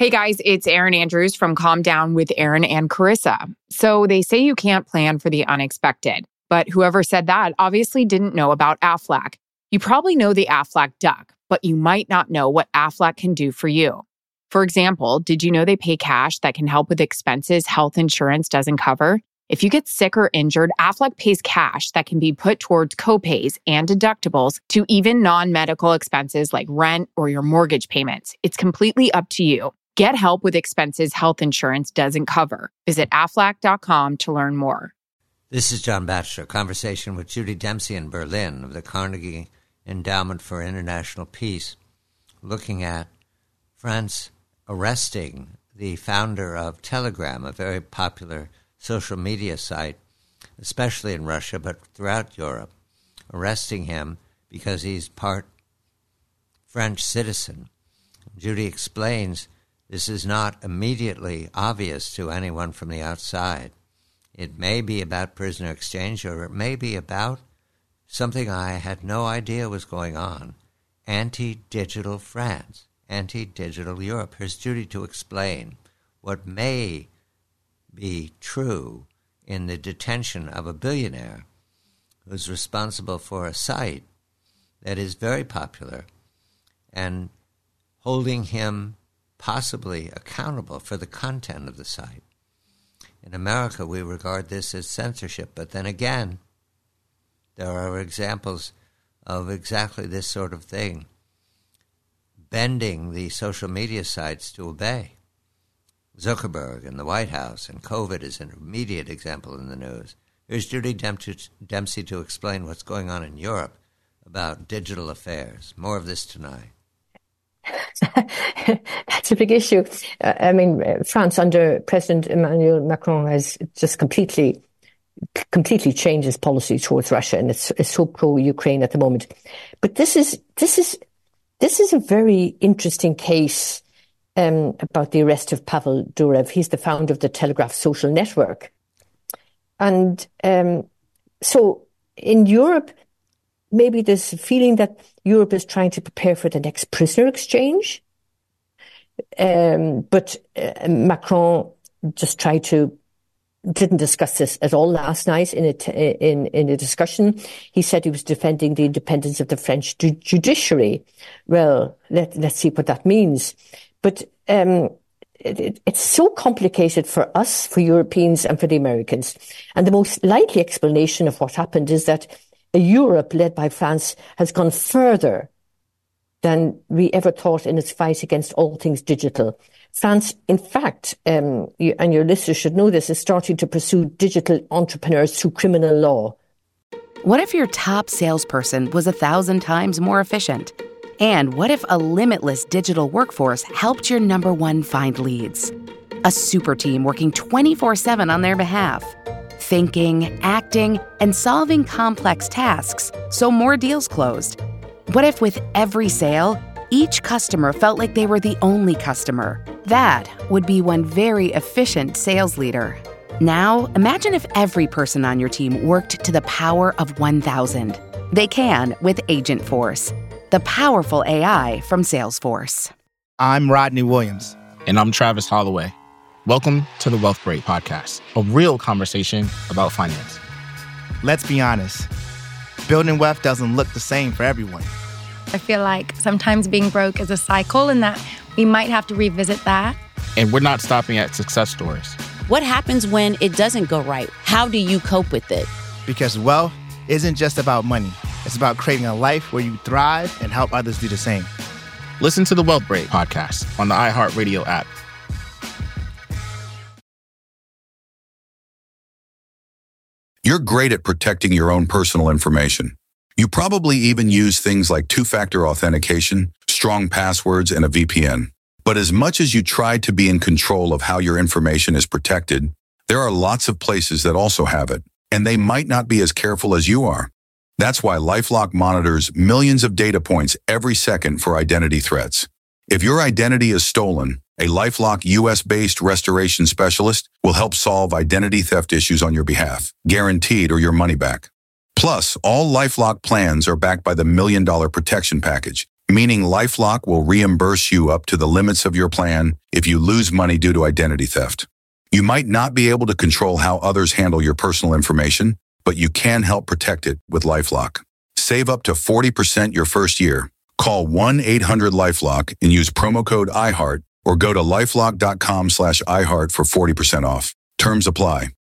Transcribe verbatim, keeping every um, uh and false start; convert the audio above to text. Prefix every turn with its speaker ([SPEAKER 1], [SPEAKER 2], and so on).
[SPEAKER 1] Hey guys, it's Erin Andrews from Calm Down with Erin and Carissa. So they say you can't plan for the unexpected, but whoever said that obviously didn't know about Aflac. You probably know the Aflac Duck, but you might not know what Aflac can do for you. For example, did you know they pay cash that can help with expenses health insurance doesn't cover? If you get sick or injured, Aflac pays cash that can be put towards copays and deductibles to even non-medical expenses like rent or your mortgage payments. It's completely up to you. Get help with expenses health insurance doesn't cover. Visit aflac dot com to learn more.
[SPEAKER 2] This is John Batchelor, conversation with Judy Dempsey in Berlin of the Carnegie Endowment for International Peace, looking at France arresting the founder of Telegram, a very popular social media site, especially in Russia, but throughout Europe, arresting him because he's part French citizen. Judy explains this is not immediately obvious to anyone from the outside. It may be about prisoner exchange, or it may be about something I had no idea was going on, anti-digital France, anti-digital Europe. Here's Judy to explain what may be true in the detention of a billionaire who's responsible for a site that is very popular and holding him possibly accountable for the content of the site. In America, we regard this as censorship, but then again, there are examples of exactly this sort of thing, bending the social media sites to obey. Zuckerberg and the White House, and COVID is an immediate example in the news. Here's Judy Dempsey to explain what's going on in Europe about digital affairs. More of this tonight.
[SPEAKER 3] That's a big issue. Uh, I mean, France under President Emmanuel Macron has just completely, completely changed its policy towards Russia, and it's, it's so pro-Ukraine at the moment. But this is this is this is a very interesting case um, about the arrest of Pavel Durov. He's the founder of the Telegraph social network, and um, so in Europe, maybe there's a feeling that Europe is trying to prepare for the next prisoner exchange. Um, but uh, Macron just tried to, didn't discuss this at all last night in a, t- in, in a discussion. He said he was defending the independence of the French ju- judiciary. Well, let, let's see what that means. But um, it, it, it's so complicated for us, for Europeans and for the Americans. And the most likely explanation of what happened is that a Europe led by France has gone further than we ever thought in its fight against all things digital. France, in fact, um, you, and your listeners should know this, is starting to pursue digital entrepreneurs through criminal law.
[SPEAKER 4] What if your top salesperson was a thousand times more efficient? And what if a limitless digital workforce helped your number one find leads? A super team working twenty-four seven on their behalf. Thinking, acting, and solving complex tasks so more deals closed. What if with every sale, each customer felt like they were the only customer? That would be one very efficient sales leader. Now, imagine if every person on your team worked to the power of one thousand. They can with Agent Force, the powerful A I from Salesforce.
[SPEAKER 5] I'm Rodney Williams.
[SPEAKER 6] And I'm Travis Holloway. Welcome to the Wealth Break Podcast, a real conversation about finance.
[SPEAKER 5] Let's be honest, building wealth doesn't look the same for everyone.
[SPEAKER 7] I feel like sometimes being broke is a cycle and that we might have to revisit that.
[SPEAKER 6] And we're not stopping at success stories.
[SPEAKER 8] What happens when it doesn't go right? How do you cope with it?
[SPEAKER 5] Because wealth isn't just about money. It's about creating a life where you thrive and help others do the same.
[SPEAKER 6] Listen to the Wealth Break Podcast on the iHeartRadio app.
[SPEAKER 9] You're great at protecting your own personal information. You probably even use things like two-factor authentication, strong passwords, and a V P N. But as much as you try to be in control of how your information is protected, there are lots of places that also have it, and they might not be as careful as you are. That's why LifeLock monitors millions of data points every second for identity threats. If your identity is stolen, a LifeLock U S-based restoration specialist will help solve identity theft issues on your behalf, guaranteed or your money back. Plus, all LifeLock plans are backed by the Million Dollar Protection Package, meaning LifeLock will reimburse you up to the limits of your plan if you lose money due to identity theft. You might not be able to control how others handle your personal information, but you can help protect it with LifeLock. Save up to forty percent your first year. Call one eight hundred LifeLock and use promo code iHeart or go to lifelock.com slash iHeart for forty percent off. Terms apply.